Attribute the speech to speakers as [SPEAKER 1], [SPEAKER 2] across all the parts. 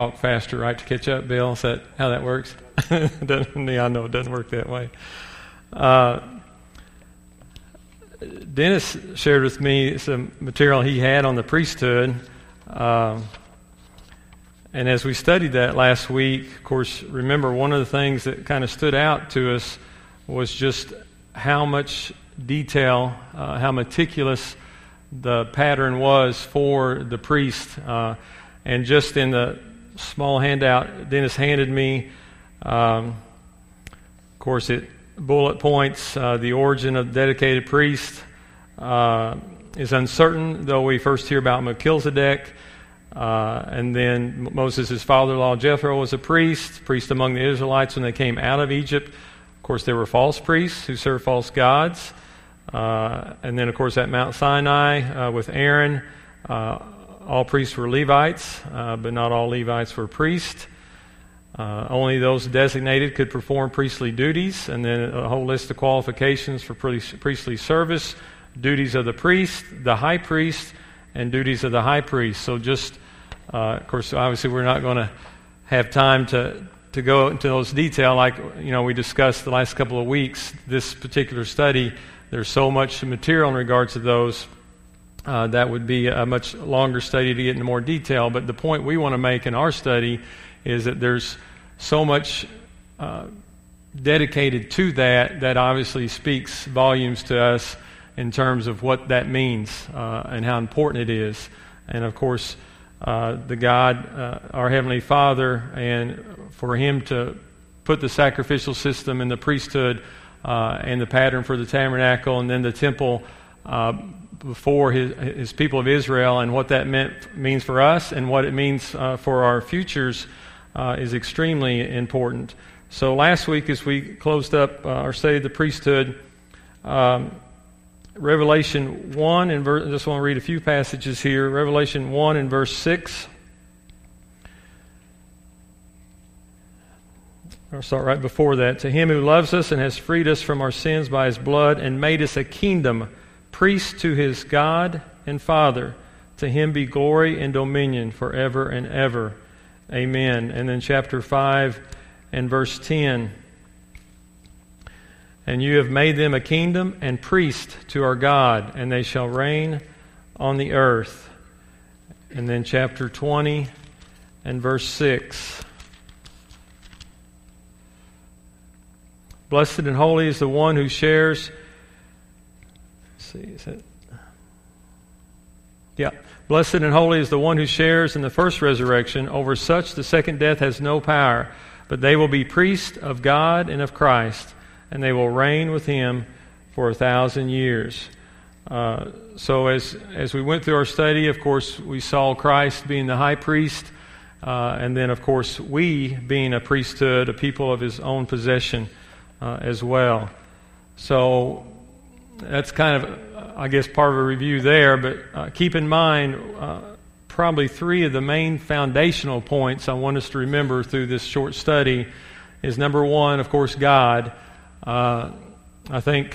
[SPEAKER 1] talk faster, right, to catch up, Bill? Is that how that works? I know it doesn't work that way. Dennis shared with me some material he had on the priesthood. And as we studied that last week, of course, remember one of the things that kind of stood out to us was just how much detail, how meticulous the pattern was for the priest. And just in the small handout Dennis handed me, of course, it bullet points the origin of the dedicated priest is uncertain, though we first hear about Melchizedek. And then Moses' father-in-law Jethro was a priest among the Israelites when they came out of Egypt. Of course, there were false priests who served false gods. And then, of course, at Mount Sinai with Aaron, all priests were Levites, but not all Levites were priests. Only those designated could perform priestly duties, and then a whole list of qualifications for priestly service, duties of the priest, the high priest, and duties of the high priest. So just, of course, obviously we're not going to have time to go into those detail like, we discussed the last couple of weeks. This particular study, there's so much material in regards to those. That would be a much longer study to get into more detail. But the point we want to make in our study is that there's so much dedicated to that obviously speaks volumes to us in terms of what that means and how important it is. And of course, the God, our Heavenly Father, and for Him to put the sacrificial system and the priesthood and the pattern for the tabernacle and then the temple before his people of Israel, and what that means for us and what it means for our futures is extremely important. So last week, as we closed up our study of the priesthood, Revelation 1, and I just want to read a few passages here. Revelation 1 and verse 6. I'll start right before that. To Him who loves us and has freed us from our sins by His blood and made us a kingdom, priest to His God and Father, to Him be glory and dominion forever and ever. Amen. And then chapter 5 and verse 10. And you have made them a kingdom and priest to our God, and they shall reign on the earth. And then chapter 20 and verse 6. Blessed and holy is the one who shares... Blessed and holy is the one who shares in the first resurrection. Over such the second death has no power, but they will be priests of God and of Christ, and they will reign with Him for 1,000 years. So as we went through our study, of course, we saw Christ being the high priest, and then, of course, we being a priesthood, a people of His own possession as well. So that's kind of, I guess, part of a review there, but keep in mind probably three of the main foundational points I want us to remember through this short study is, number one, of course, God. I think,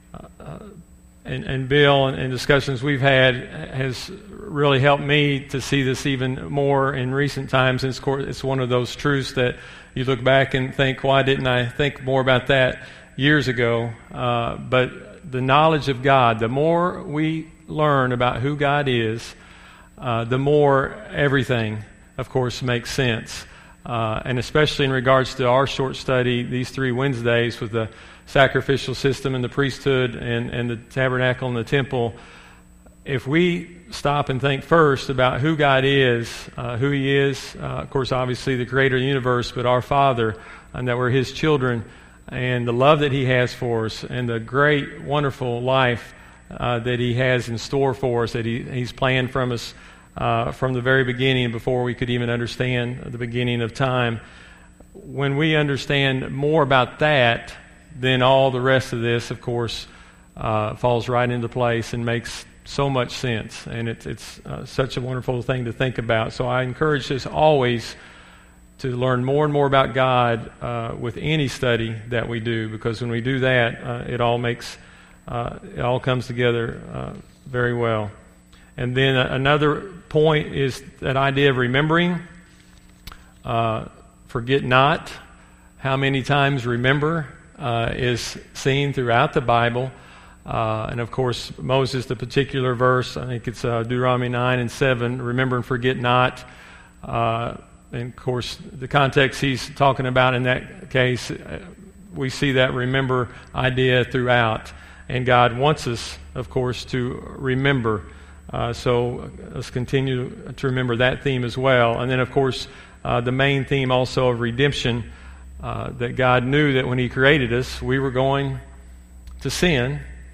[SPEAKER 1] and Bill and discussions we've had has really helped me to see this even more in recent times. And it's one of those truths that you look back and think, why didn't I think more about that years ago? But the knowledge of God, the more we learn about who God is, the more everything, of course, makes sense. And especially in regards to our short study, these 3 Wednesdays with the sacrificial system and the priesthood and the tabernacle and the temple, if we stop and think first about who God is, who He is, of course, obviously the creator of the universe, but our Father, and that we're His children, and the love that He has for us, and the great, wonderful life that He has in store for us, that He's planned from us from the very beginning, before we could even understand the beginning of time. When we understand more about that, then all the rest of this, of course, falls right into place and makes so much sense. And it's such a wonderful thing to think about. So I encourage us always to learn more and more about God with any study that we do, because when we do that, it all comes together very well. And then another point is that idea of remembering. Forget not. How many times remember is seen throughout the Bible. And of course, Moses, the particular verse, I think it's Deuteronomy 9 and 7, remember and forget not. And of course, the context he's talking about in that case, we see that remember idea throughout. And God wants us, of course, to remember. So let's continue to remember that theme as well. And then, of course, the main theme also of redemption, that God knew that when He created us, we were going to sin.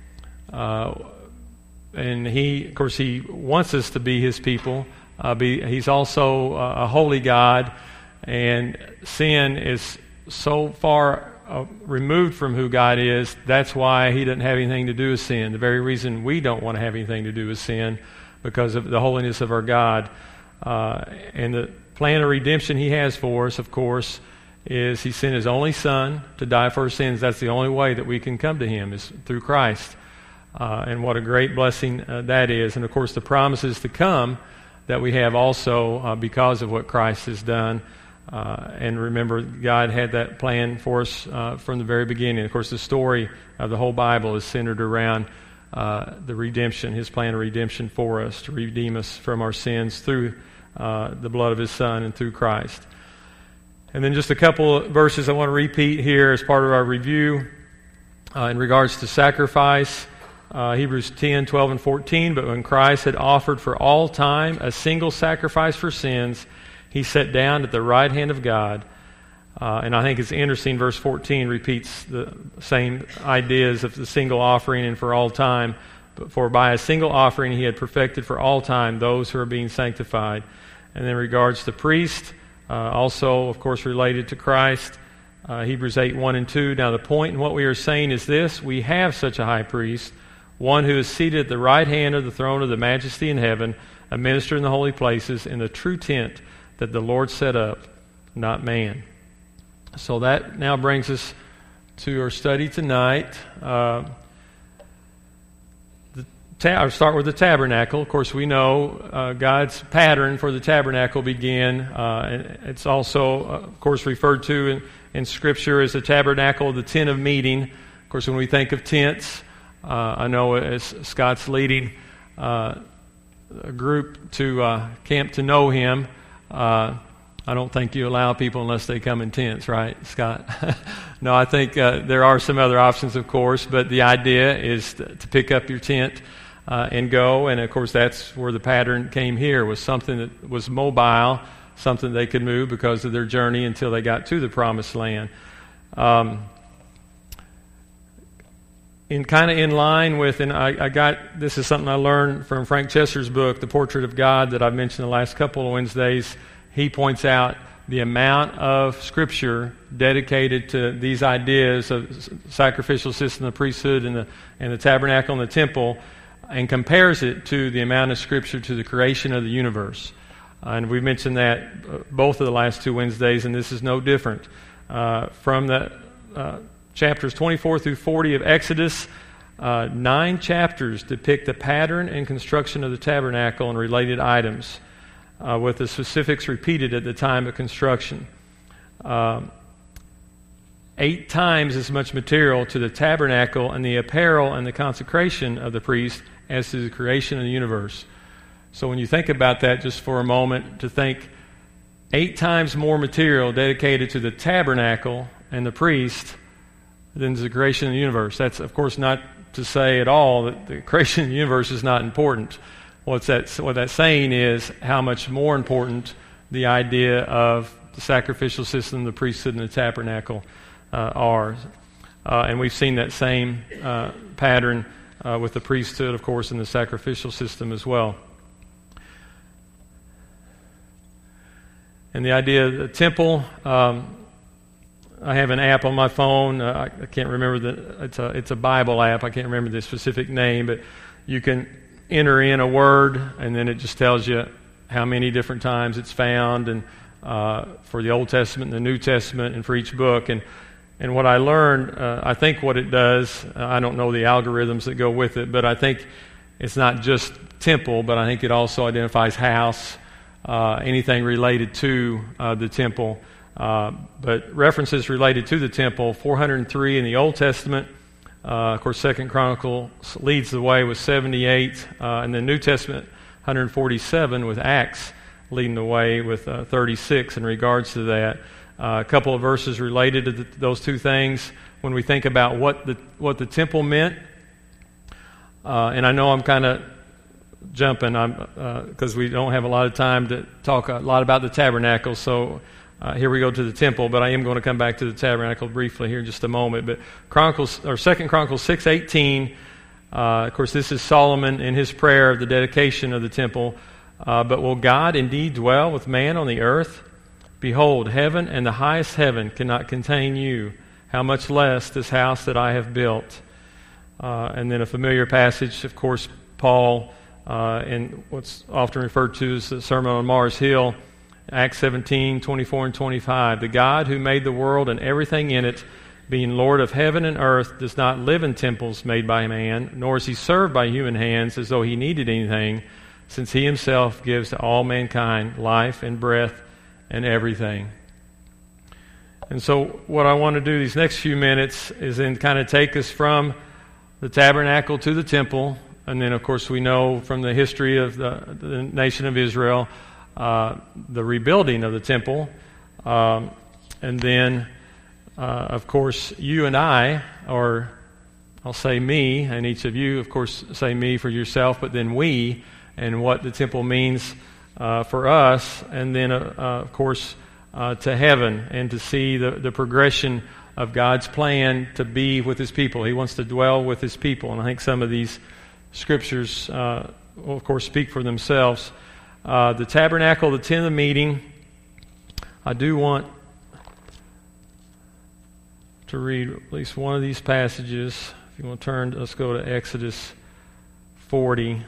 [SPEAKER 1] And He, of course, He wants us to be His people. He's also a holy God, and sin is so far removed from who God is. That's why He doesn't have anything to do with sin. The very reason we don't want to have anything to do with sin, because of the holiness of our God. And the plan of redemption He has for us, of course, is He sent His only Son to die for our sins. That's the only way that we can come to Him, is through Christ. And what a great blessing that is. And of course, the promises to come that we have also because of what Christ has done. And remember, God had that plan for us from the very beginning. Of course, the story of the whole Bible is centered around the redemption, His plan of redemption for us, to redeem us from our sins through the blood of His Son and through Christ. And then just a couple of verses I want to repeat here as part of our review in regards to sacrifice. Hebrews 10, 12, and 14. But when Christ had offered for all time a single sacrifice for sins, He sat down at the right hand of God. And I think it's interesting, verse 14 repeats the same ideas of the single offering and for all time. But for by a single offering He had perfected for all time those who are being sanctified. And in regards to priest, also, of course, related to Christ, Hebrews 8, 1 and 2. Now the point in what we are saying is this: we have such a high priest, one who is seated at the right hand of the throne of the majesty in heaven, a minister in the holy places, in the true tent that the Lord set up, not man. So that now brings us to our study tonight. I'll start with the tabernacle. Of course, we know God's pattern for the tabernacle began. And it's also, of course, referred to in Scripture as the tabernacle, the tent of meeting. Of course, when we think of tents, I know as Scott's leading a group to camp to know Him, I don't think you allow people unless they come in tents, right, Scott? No, I think there are some other options, of course, but the idea is to pick up your tent and go. And, of course, that's where the pattern came here, was something that was mobile, something they could move because of their journey until they got to the promised land. In line with, and I got, this is something I learned from Frank Chester's book, The Portrait of God, that I've mentioned the last couple of Wednesdays. He points out the amount of Scripture dedicated to these ideas of sacrificial system, the priesthood, and the tabernacle and the temple, and compares it to the amount of Scripture to the creation of the universe. And we mentioned that both of the last two Wednesdays, and this is no different. From the chapters 24 through 40 of Exodus, 9 chapters depict the pattern and construction of the tabernacle and related items, with the specifics repeated at the time of construction. 8 times as much material to the tabernacle and the apparel and the consecration of the priest as to the creation of the universe. So when you think about that just for a moment, to think 8 times more material dedicated to the tabernacle and the priest than to the creation of the universe. That's, of course, not to say at all that the creation of the universe is not important. What that's saying is how much more important the idea of the sacrificial system, the priesthood, and the tabernacle are. And we've seen that same pattern with the priesthood, of course, and the sacrificial system as well. And the idea of the temple, I have an app on my phone. I can't remember it's a Bible app. I can't remember the specific name, but you can enter in a word, and then it just tells you how many different times it's found, and for the Old Testament and the New Testament, and for each book. And what I learned, I think what it does, I don't know the algorithms that go with it, but I think it's not just temple, but I think it also identifies house, anything related to the temple. But references related to the temple, 403 in the Old Testament. Of course, 2 Chronicles leads the way with 78, and the New Testament, 147, with Acts leading the way with 36 in regards to that. A couple of verses related to those two things. When we think about what the temple meant, and I know I'm kind of jumping because we don't have a lot of time to talk a lot about the tabernacle, so here we go to the temple, but I am going to come back to the tabernacle briefly here in just a moment. But 2 Chronicles 6:18, of course, this is Solomon in his prayer of the dedication of the temple. But will God indeed dwell with man on the earth? Behold, heaven and the highest heaven cannot contain you. How much less this house that I have built? And then a familiar passage, of course, Paul in what's often referred to as the Sermon on Mars Hill, Acts 17:24 and 25. The God who made the world and everything in it, being Lord of heaven and earth, does not live in temples made by man, nor is he served by human hands as though he needed anything, since he himself gives to all mankind life and breath and everything. And so what I want to do these next few minutes is then kind of take us from the tabernacle to the temple, and then of course we know from the history of the nation of Israel, the rebuilding of the temple, and then of course you and I, or I'll say me, and each of you of course say me for yourself, but then we, and what the temple means for us, and then of course to heaven, and to see the progression of God's plan to be with His people. He wants to dwell with His people, and I think some of these scriptures will of course speak for themselves. The tabernacle, the tent of meeting, I do want to read at least one of these passages. If you want to turn, let's go to Exodus 40.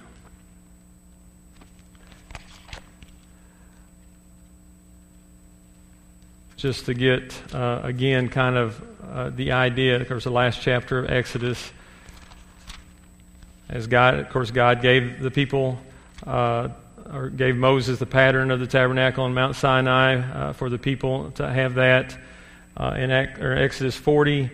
[SPEAKER 1] Just to get, again, kind of the idea. Of course, the last chapter of Exodus. As God gave the people, or gave Moses the pattern of the tabernacle on Mount Sinai for the people to have that. In Exodus 40,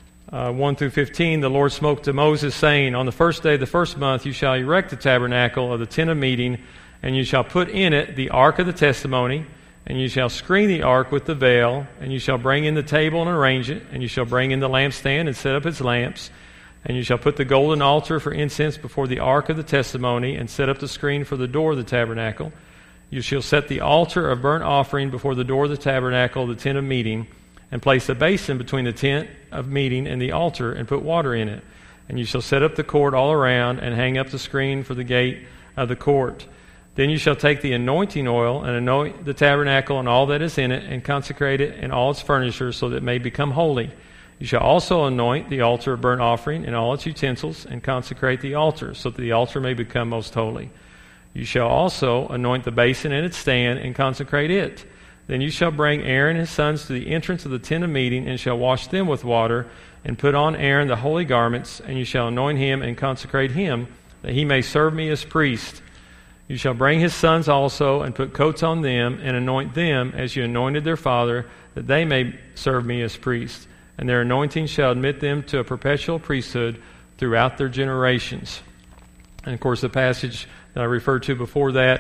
[SPEAKER 1] 1 through 15, the Lord spoke to Moses, saying, On the first day of the first month you shall erect the tabernacle of the tent of meeting, and you shall put in it the ark of the testimony, and you shall screen the ark with the veil, and you shall bring in the table and arrange it, and you shall bring in the lampstand and set up its lamps, and you shall put the golden altar for incense before the ark of the testimony, and set up the screen for the door of the tabernacle. You shall set the altar of burnt offering before the door of the tabernacle, the tent of meeting, and place a basin between the tent of meeting and the altar, and put water in it. And you shall set up the court all around, and hang up the screen for the gate of the court. Then you shall take the anointing oil, and anoint the tabernacle and all that is in it, and consecrate it and all its furniture, so that it may become holy. You shall also anoint the altar of burnt offering and all its utensils, and consecrate the altar, so that the altar may become most holy. You shall also anoint the basin and its stand, and consecrate it. Then you shall bring Aaron and his sons to the entrance of the tent of meeting, and shall wash them with water, and put on Aaron the holy garments, and you shall anoint him and consecrate him, that he may serve me as priest. You shall bring his sons also, and put coats on them, and anoint them as you anointed their father, that they may serve me as priests. And their anointing shall admit them to a perpetual priesthood throughout their generations. And of course, the passage that I referred to before that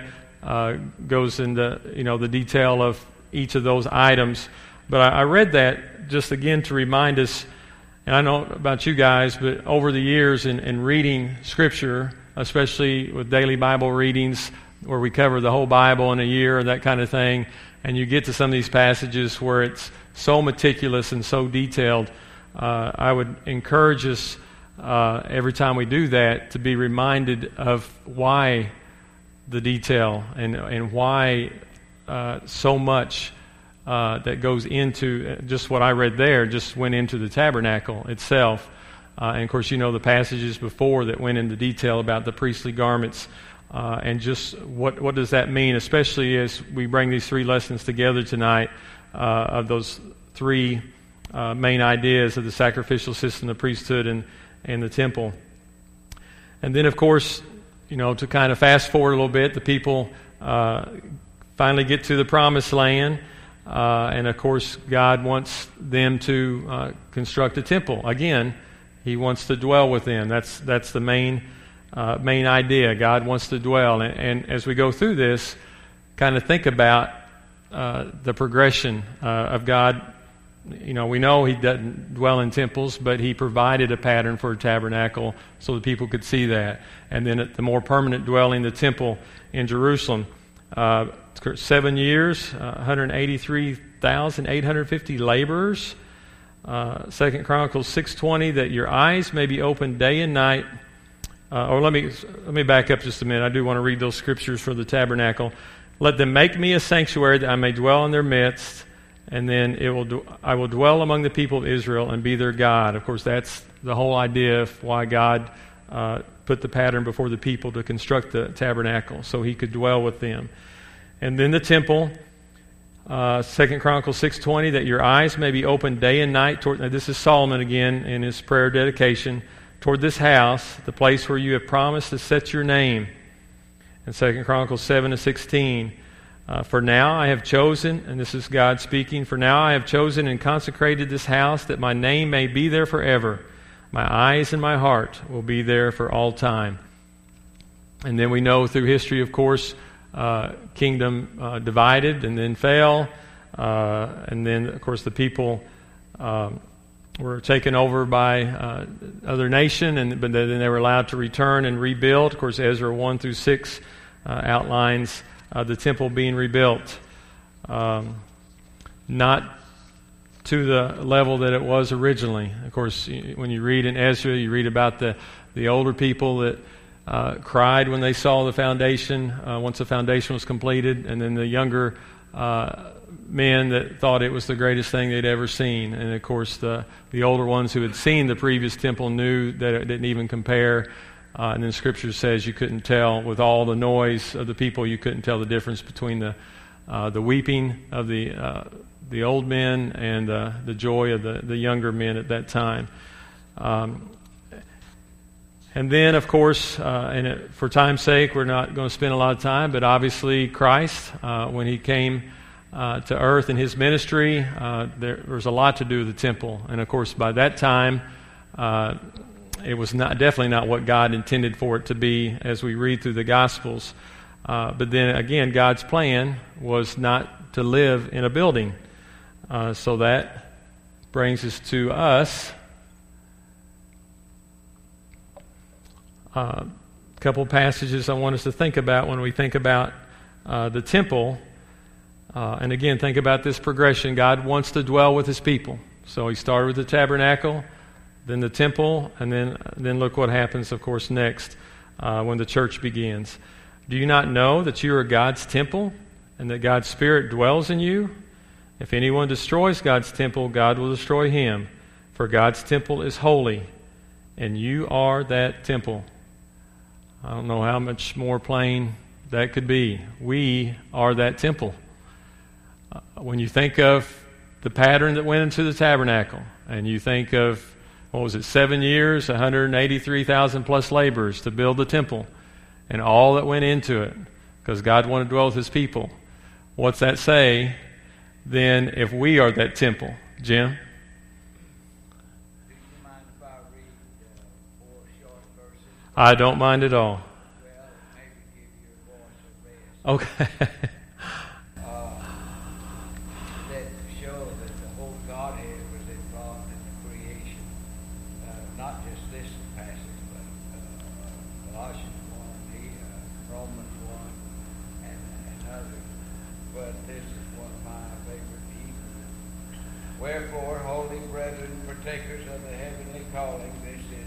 [SPEAKER 1] goes into the detail of each of those items. But I read that just again to remind us, and I don't know about you guys, but over the years in reading Scripture, especially with daily Bible readings where we cover the whole Bible in a year or that kind of thing, and you get to some of these passages where it's so meticulous and so detailed, I would encourage us every time we do that to be reminded of why the detail and why so much that goes into just what I read there just went into the tabernacle itself. And of course, the passages before that went into detail about the priestly garments, and just what does that mean, especially as we bring these three lessons together tonight of those three main ideas of the sacrificial system, the priesthood, and the temple. And then, of course, to kind of fast forward a little bit, the people finally get to the promised land. And of course, God wants them to construct a temple. Again, He wants to dwell with them. That's the main idea. God wants to dwell. And as we go through this, kind of think about the progression of God. You know, we know He doesn't dwell in temples, but He provided a pattern for a tabernacle so that people could see that. And then the more permanent dwelling, the temple in Jerusalem. 7 years, 183,850 laborers. 2 Chronicles 6:20, that your eyes may be opened day and night. Or let me back up just a minute. I do want to read those scriptures for the tabernacle. Let them make me a sanctuary that I may dwell in their midst. And then I will dwell among the people of Israel and be their God. Of course, that's the whole idea of why God put the pattern before the people to construct the tabernacle, so He could dwell with them. And then the temple, 2 Chronicles 6:20, that your eyes may be opened day and night toward. Now this is Solomon again in his prayer dedication, toward this house, the place where you have promised to set your name. And 2 Chronicles 7:16. For now I have chosen, and this is God speaking, for now I have chosen and consecrated this house that my name may be there forever. My eyes and my heart will be there for all time. And then we know through history, of course, kingdom divided and then fell. And then, of course, the people were taken over by other nation, but then they were allowed to return and rebuild. Of course, Ezra 1-6 outlines the temple being rebuilt, not to the level that it was originally. Of course, when you read in Ezra, you read about the older people that cried when they saw the foundation, once the foundation was completed, and then the younger men that thought it was the greatest thing they'd ever seen. And of course, the older ones who had seen the previous temple knew that it didn't even compare. And then Scripture says you couldn't tell, with all the noise of the people, you couldn't tell the difference between the weeping of the old men and the joy of the younger men at that time. And then, of course, for time's sake, we're not going to spend a lot of time, but obviously Christ, when He came to earth in His ministry, there was a lot to do with the temple. And of course, by that time, it was definitely not what God intended for it to be as we read through the Gospels. But then again, God's plan was not to live in a building. So that brings us to us. A couple passages I want us to think about when we think about the temple. And again, think about this progression. God wants to dwell with His people. So He started with the tabernacle, then the temple, and then look what happens, of course, next when the church begins. Do you not know that you are God's temple and that God's Spirit dwells in you? If anyone destroys God's temple, God will destroy him. For God's temple is holy, and you are that temple. I don't know how much more plain that could be. We are that temple. When you think of the pattern that went into the tabernacle, and you think of 7 years, 183,000 plus laborers to build the temple, and all that went into it, because God wanted to dwell with His people. What's that say then if we are that temple? Jim?
[SPEAKER 2] Do you mind if I read 4 short verses?
[SPEAKER 1] I don't mind at all.
[SPEAKER 2] Well, maybe give your voice a rest.
[SPEAKER 1] Okay.
[SPEAKER 2] That show that the whole Godhead was involved in the creation. Not just this passage, but Colossians 1, Romans 1, and others. But this is one of my favorite Hebrews. Wherefore, holy brethren, partakers of the heavenly calling, this is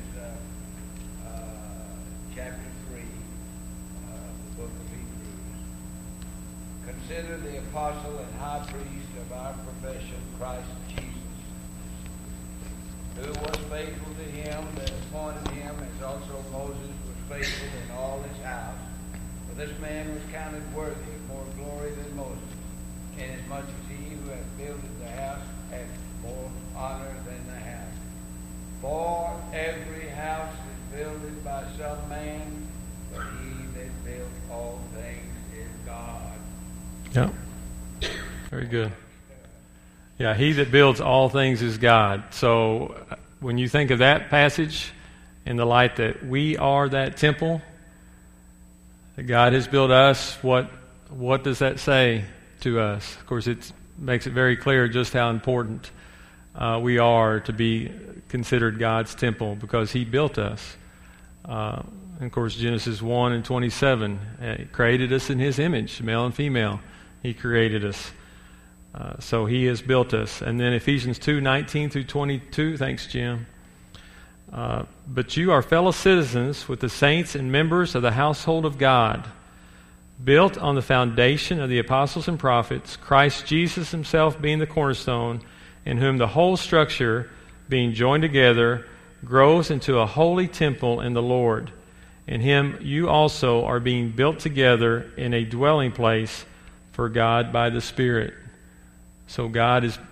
[SPEAKER 2] chapter 3 of the book of Hebrews. Consider the apostle and high priest of our profession, Christ Jesus, who was faithful to Him that appointed him, as also Moses was faithful in all his house. For this man was counted worthy of more glory than Moses, inasmuch as he who hath builded the house hath more honor than the house. For every house is builded by some man, but He that built all things is God.
[SPEAKER 1] Yeah. Yeah, he that builds all things is God. So when you think of that passage in the light that we are that temple, that God has built us, what does that say to us? Of course, it makes it very clear just how important we are to be considered God's temple because he built us. And of course, Genesis 1:27, he created us in his image, male and female. He created us. So he has built us. And then Ephesians 2:19-22, thanks, Jim. But you are fellow citizens with the saints and members of the household of God, built on the foundation of the apostles and prophets, Christ Jesus himself being the cornerstone, in whom the whole structure, being joined together, grows into a holy temple in the Lord. In him you also are being built together in a dwelling place for God by the Spirit. So God is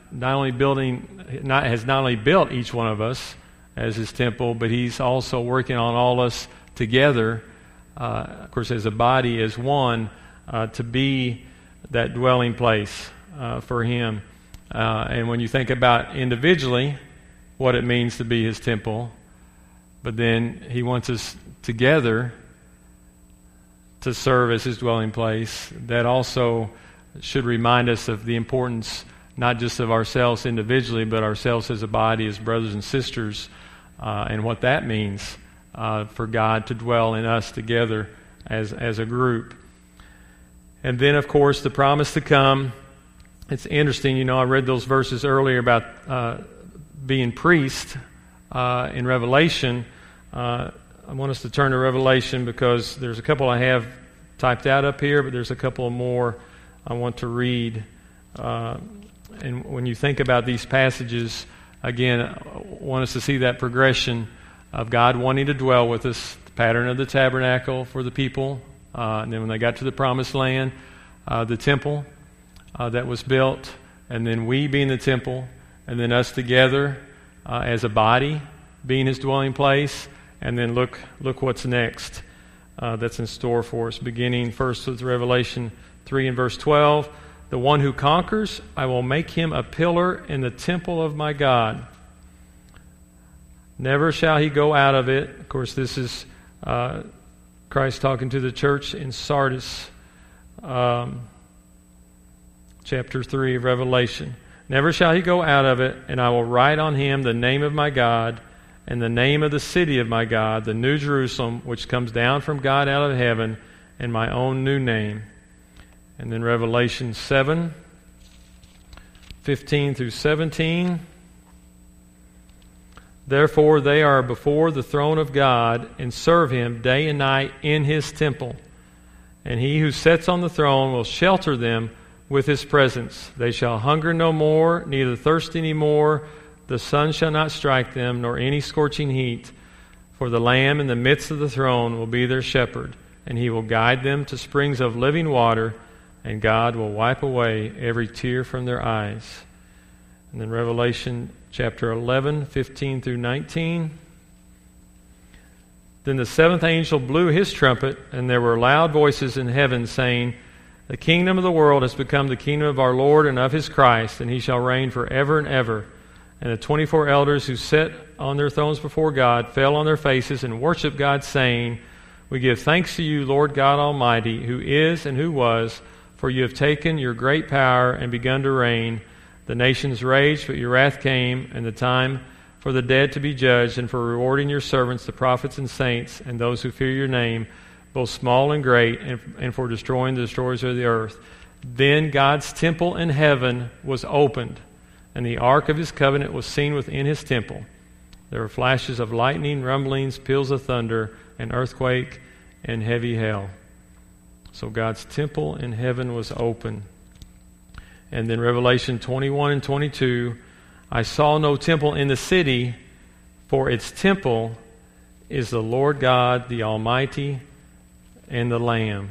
[SPEAKER 1] has not only built each one of us as his temple, but he's also working on all us together, of course, as a body, as one, to be that dwelling place for him. And when you think about individually what it means to be his temple, but then he wants us together to serve as his dwelling place, that also should remind us of the importance not just of ourselves individually, but ourselves as a body, as brothers and sisters, and what that means for God to dwell in us together as a group. And then, of course, the promise to come. It's interesting, I read those verses earlier about being priest in Revelation. I want us to turn to Revelation because there's a couple I have typed out up here, but there's a couple more I want to read. And when you think about these passages, again, I want us to see that progression of God wanting to dwell with us, the pattern of the tabernacle for the people, and then when they got to the promised land, the temple that was built, and then we being the temple, and then us together as a body being his dwelling place, and then look what's next that's in store for us, beginning first with Revelation 3 and verse 12. The one who conquers, I will make him a pillar in the temple of my God. Never shall he go out of it. Of course, this is Christ talking to the church in Sardis, chapter 3 of Revelation. Never shall he go out of it, and I will write on him the name of my God and the name of the city of my God, the New Jerusalem, which comes down from God out of heaven, and my own new name. And then Revelation 7:15-17. Therefore they are before the throne of God and serve him day and night in his temple. And he who sits on the throne will shelter them with his presence. They shall hunger no more, neither thirst any more. The sun shall not strike them, nor any scorching heat. For the Lamb in the midst of the throne will be their shepherd, and he will guide them to springs of living water, and God will wipe away every tear from their eyes. And then Revelation chapter 11, 15-19. Then the seventh angel blew his trumpet, and there were loud voices in heaven saying, The kingdom of the world has become the kingdom of our Lord and of his Christ, and he shall reign forever and ever. And the 24 elders who sat on their thrones before God fell on their faces and worshiped God, saying, We give thanks to you, Lord God Almighty, who is and who was, for you have taken your great power and begun to reign. The nations raged, but your wrath came, and the time for the dead to be judged, and for rewarding your servants, the prophets and saints, and those who fear your name, both small and great, and for destroying the destroyers of the earth. Then God's temple in heaven was opened, and the ark of his covenant was seen within his temple. There were flashes of lightning, rumblings, peals of thunder, an earthquake, and heavy hail. So God's temple in heaven was open. And then Revelation 21 and 22, I saw no temple in the city, for its temple is the Lord God, the Almighty, and the Lamb.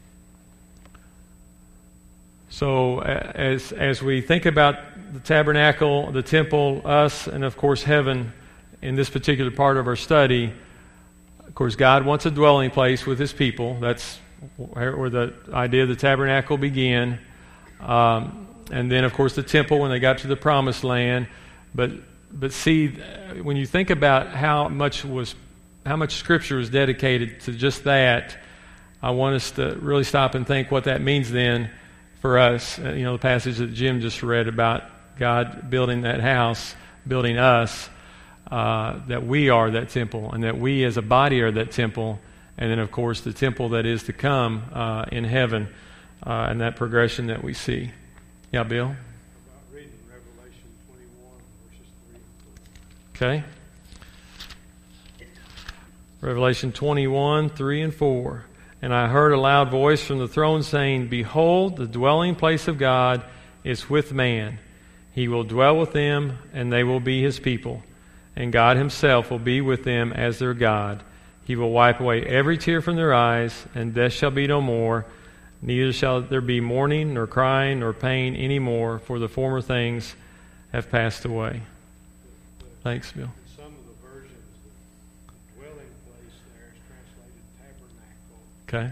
[SPEAKER 1] So as we think about the tabernacle, the temple, us, and of course heaven in this particular part of our study, of course God wants a dwelling place with his people. That's where the idea of the tabernacle began. and then, of course, the temple when they got to the Promised Land. But see, when you think about how much Scripture was dedicated to just that, I want us to really stop and think what that means then for us. The passage that Jim just read about God building that house, building us, that we are that temple, and that we as a body are that temple, and then, of course, the temple that is to come in heaven, and that progression that we see. Yeah, Bill?
[SPEAKER 3] About reading Revelation 21, verses 3 and 4.
[SPEAKER 1] Okay. Revelation 21, 3 and 4. And I heard a loud voice from the throne saying, Behold, the dwelling place of God is with man. He will dwell with them, and they will be his people. And God himself will be with them as their God. He will wipe away every tear from their eyes, and death shall be no more. Neither shall there be mourning, nor crying, nor pain any more, for the former things have passed away. Thanks, Bill.
[SPEAKER 3] In some of the versions, the dwelling place there is translated tabernacle.
[SPEAKER 1] Okay.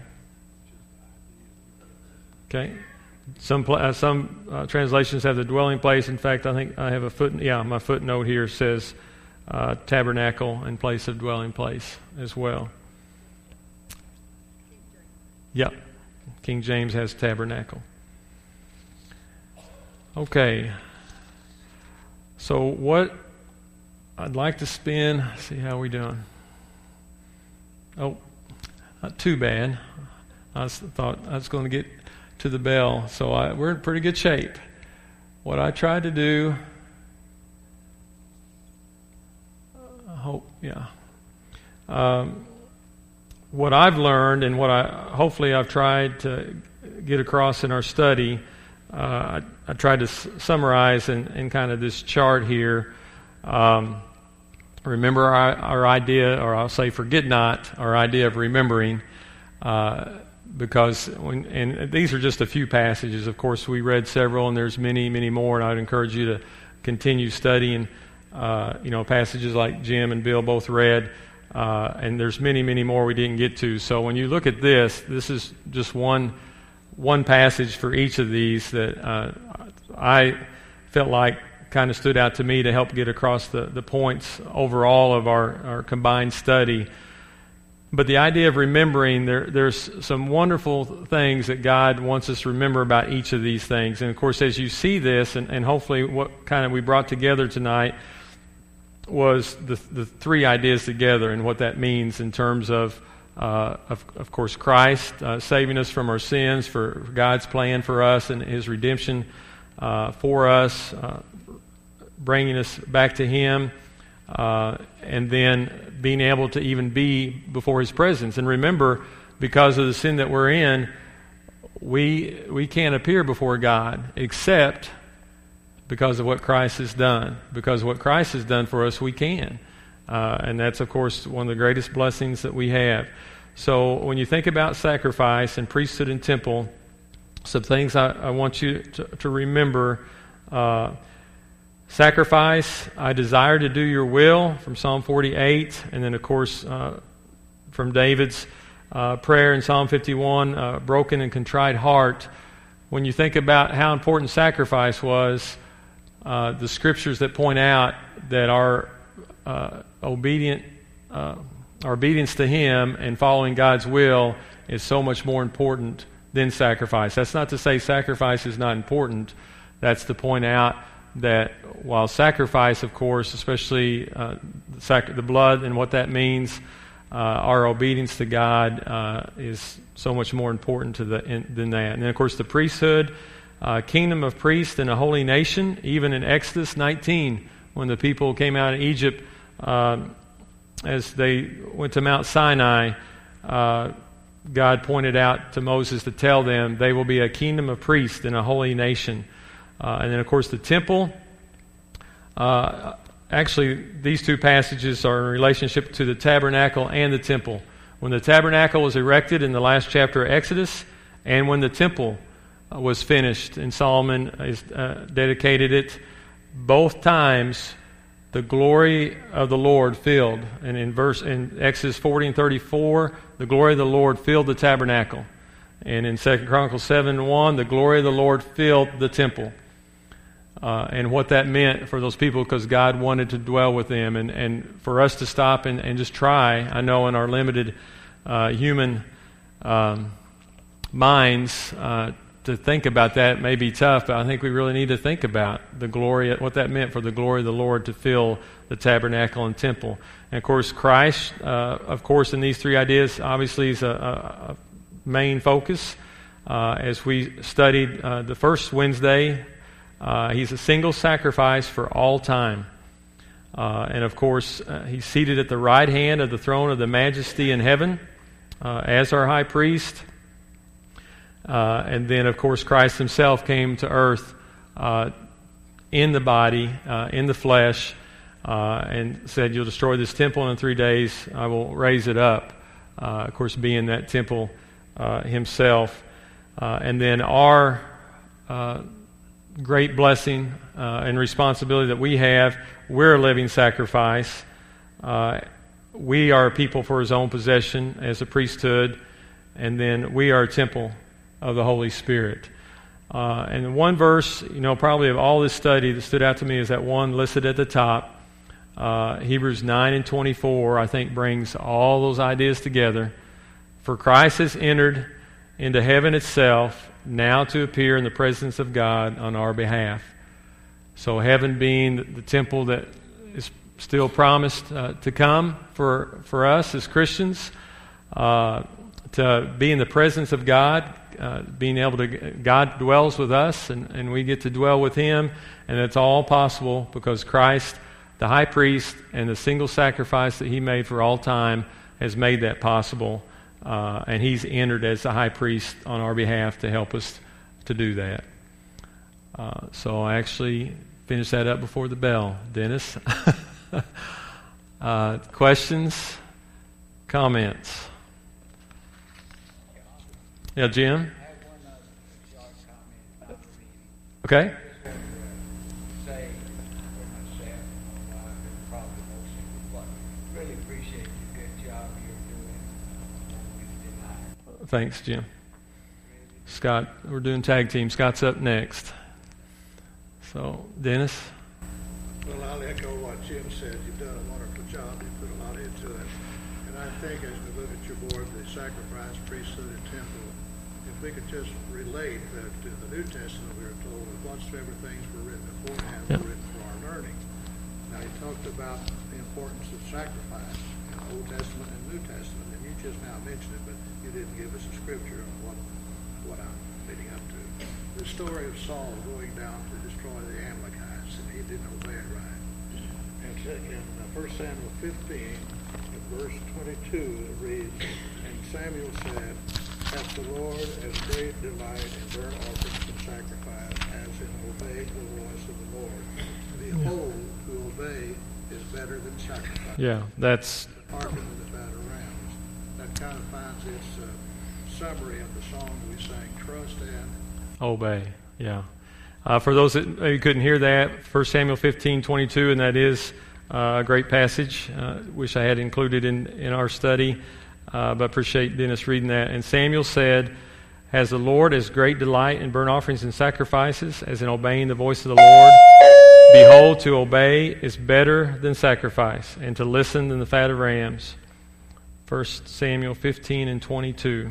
[SPEAKER 1] Okay. Some translations have the dwelling place. In fact, I think I have a my footnote here says tabernacle in place of dwelling place as well. Yep. King James has tabernacle. Okay. So what I'd like to spend, see how we doing. Oh, not too bad. I thought I was going to get to the bell, so we're in pretty good shape. What I tried to do, what I've learned and what hopefully I've tried to get across in our study, I tried to summarize in kind of this chart here. Remember our idea, or I'll say forget not, our idea of remembering, because and these are just a few passages. Of course, we read several, and there's many, many more, and I'd encourage you to continue studying, passages like Jim and Bill both read, and there's many, many more we didn't get to. So when you look at this is just one passage for each of these that I felt like kind of stood out to me to help get across the points overall of our combined study. But the idea of remembering, there's some wonderful things that God wants us to remember about each of these things. And of course, as you see this, and hopefully what kind of we brought together tonight was the three ideas together and what that means in terms of course, Christ saving us from our sins, for God's plan for us and His redemption for us, bringing us back to Him, and then being able to even be before His presence. And remember, because of the sin that we're in, we can't appear before God except because of what Christ has done. Because of what Christ has done for us, we can. And that's, of course, one of the greatest blessings that we have. So when you think about sacrifice and priesthood and temple, some things I want you to remember. Sacrifice, I desire to do your will, from Psalm 48, and then, of course, from David's prayer in Psalm 51, broken and contrite heart. When you think about how important sacrifice was, the scriptures that point out that our obedience to Him and following God's will is so much more important than sacrifice. That's not to say sacrifice is not important. That's to point out that while sacrifice, of course, especially the blood and what that means, our obedience to God is so much more important than that. And then, of course, the priesthood, kingdom of priests and a holy nation. Even in Exodus 19, when the people came out of Egypt, as they went to Mount Sinai, God pointed out to Moses to tell them they will be a kingdom of priests and a holy nation. And then, of course, the temple. Actually, these two passages are in relationship to the tabernacle and the temple. When the tabernacle was erected in the last chapter of Exodus, and when the temple was finished, and Solomon dedicated it, both times the glory of the Lord filled. And in Exodus 40 and 34, the glory of the Lord filled the tabernacle. And in 2 Chronicles 7:1, the glory of the Lord filled the temple. and what that meant for those people, because God wanted to dwell with them. And for us to stop and just try, I know in our limited human minds, to think about that may be tough, but I think we really need to think about the glory, what that meant for the glory of the Lord to fill the tabernacle and temple. And of course, Christ, in these three ideas, obviously is a main focus. As we studied the first Wednesday, he's a single sacrifice for all time. And of course, he's seated at the right hand of the throne of the majesty in heaven as our high priest. And then, of course, Christ himself came to earth in the body, in the flesh, and said, "You'll destroy this temple, and in 3 days I will raise it up." Of course, being that temple himself. And then our great blessing and responsibility that we have, we're a living sacrifice. We are a people for his own possession as a priesthood, and then we are a temple of the Holy Spirit. And one verse, probably of all this study that stood out to me is that one listed at the top. Hebrews 9:24, I think, brings all those ideas together. "For Christ has entered into heaven itself, now to appear in the presence of God on our behalf." So heaven being the temple that is still promised to come for us as Christians, to be in the presence of God, being able to, God dwells with us, and we get to dwell with him, and it's all possible because Christ, the high priest, and the single sacrifice that he made for all time has made that possible, and he's entered as the high priest on our behalf to help us to do that. So I actually finished that up before the bell. Dennis? Questions? Comments? Yeah, Jim?
[SPEAKER 2] I have one other short comment about the reading.
[SPEAKER 1] Okay.
[SPEAKER 2] I just want to say for myself and my wife, and probably most people, but really appreciate the good job you're doing on Wednesday night.
[SPEAKER 1] Thanks, Jim. Scott, we're doing tag team. Scott's up next. So, Dennis?
[SPEAKER 3] Well, I'll echo what Jim said. You've done a wonderful job. You put a lot into it. And I think as we look at your board, the sacrifice, priesthood, and temple, if we could just relate that in the New Testament we are told that whatsoever things were written beforehand were written for our learning. Now, he talked about the importance of sacrifice in the Old Testament and New Testament, and you just now mentioned it, but you didn't give us a scripture on what I'm leading up to. The story of Saul going down to destroy the Amalekites, and he didn't obey it right. And in 1 Samuel 15, in verse 22, it reads, "And Samuel said, Hath the Lord as great delight in burnt offerings and sacrifice as in obeying the voice of the Lord? Behold, to obey is better than sacrifice.
[SPEAKER 1] Yeah, that's...
[SPEAKER 3] Hearken to the fat of rams." That kind of finds its summary of the song we sang, "Trust and
[SPEAKER 1] Obey, yeah. For those that maybe couldn't hear that, 1 Samuel 15:22, and that is a great passage. Wish I had included in our study, but appreciate Dennis reading that. "And Samuel said, Has the Lord as great delight in burnt offerings and sacrifices as in obeying the voice of the Lord? Behold, to obey is better than sacrifice, and to listen than the fat of rams." 1 Samuel 15:22.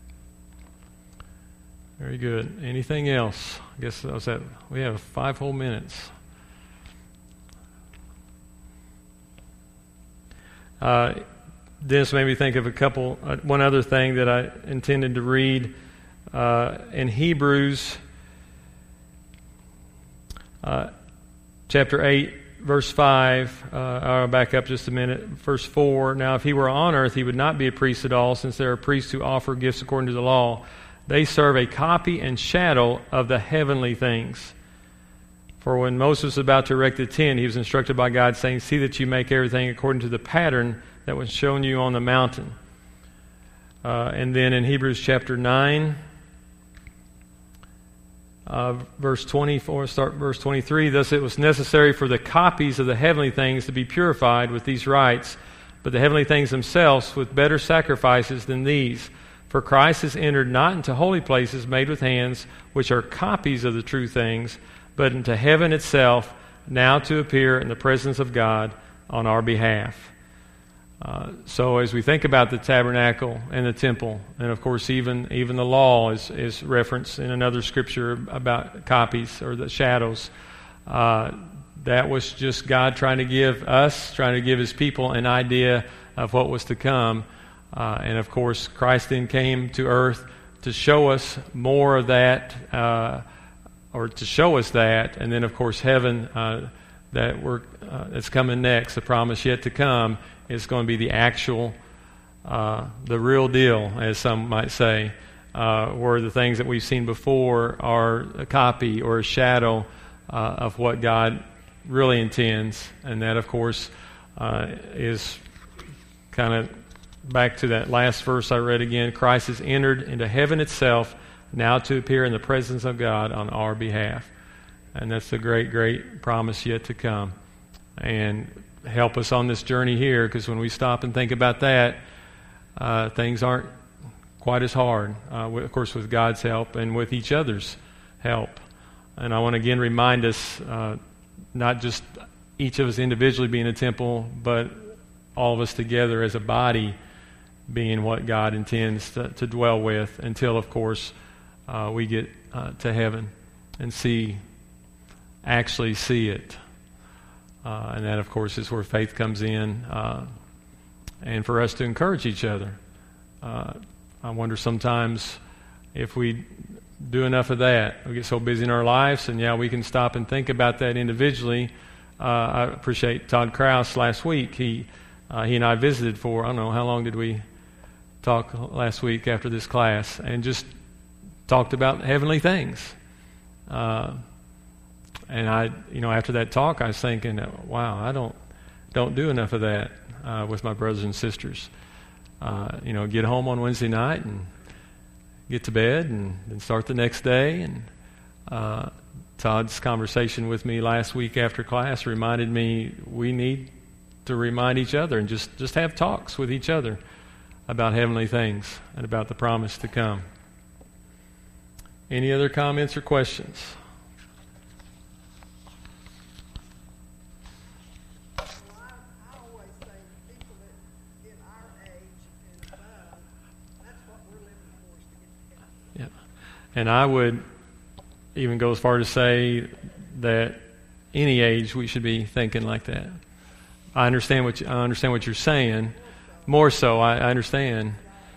[SPEAKER 1] Very good. Anything else? I guess that was that. We have 5 whole minutes. Dennis made me think of one other thing that I intended to read in Hebrews chapter 8, verse 5. I'll back up just a minute. Verse 4, "Now if he were on earth, he would not be a priest at all, since there are priests who offer gifts according to the law. They serve a copy and shadow of the heavenly things. For when Moses was about to erect the tent, he was instructed by God, saying, See that you make everything according to the pattern that was shown you on the mountain." And then in Hebrews chapter 9, verse 24, start verse 23, "Thus it was necessary for the copies of the heavenly things to be purified with these rites, but the heavenly things themselves with better sacrifices than these. For Christ has entered not into holy places made with hands, which are copies of the true things, but into heaven itself, now to appear in the presence of God on our behalf. So as we think about the tabernacle and the temple, and of course even the law is referenced in another scripture about copies or the shadows, that was just God trying to give His people an idea of what was to come. And of course Christ then came to earth to show us more of that, or to show us that, and then of course heaven that's coming next, the promise yet to come, is going to be the actual, the real deal, as some might say, where the things that we've seen before are a copy or a shadow of what God really intends. And that, of course, is kind of back to that last verse I read again. Christ has entered into heaven itself, now to appear in the presence of God on our behalf. And that's the great, great promise yet to come. And help us on this journey here, because when we stop and think about that, things aren't quite as hard, of course with God's help and with each other's help. And I want to again remind us, not just each of us individually being a temple, but all of us together as a body being what God intends to dwell with, until of course we get to heaven and actually see it. And that, of course, is where faith comes in, and for us to encourage each other. I wonder sometimes if we do enough of that. We get so busy in our lives, and we can stop and think about that individually. I appreciate Todd Krause last week. He and I visited for, I don't know, how long did we talk last week after this class, and just talked about heavenly things. And after that talk, I was thinking, wow, I don't do enough of that with my brothers and sisters. Get home on Wednesday night and get to bed and then start the next day. And Todd's conversation with me last week after class reminded me we need to remind each other and just have talks with each other about heavenly things and about the promise to come. Any other comments or questions? And I would even go as far to say that any age we should be thinking like that. I understand what you're saying. More so, I understand.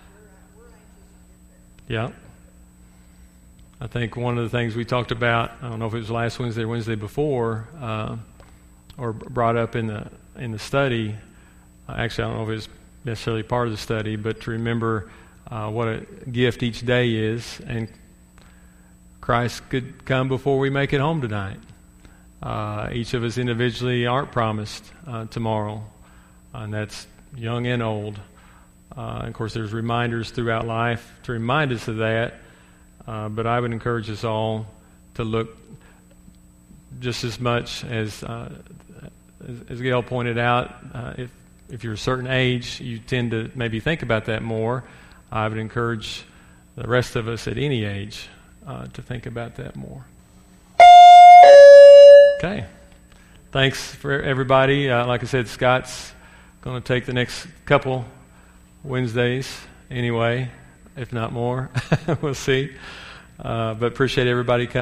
[SPEAKER 1] Yeah. I think one of the things we talked about, I don't know if it was last Wednesday or Wednesday before, or brought up in the study. Actually, I don't know if it was necessarily part of the study, but to remember what a gift each day is, and Christ could come before we make it home tonight. Each of us individually aren't promised tomorrow, and that's young and old. And of course, there's reminders throughout life to remind us of that, but I would encourage us all to look just as much as Gail pointed out, if you're a certain age, you tend to maybe think about that more. I would encourage the rest of us at any age to think about that more. Okay. Thanks for everybody. Like I said, Scott's going to take the next couple Wednesdays anyway, if not more. We'll see. But appreciate everybody coming.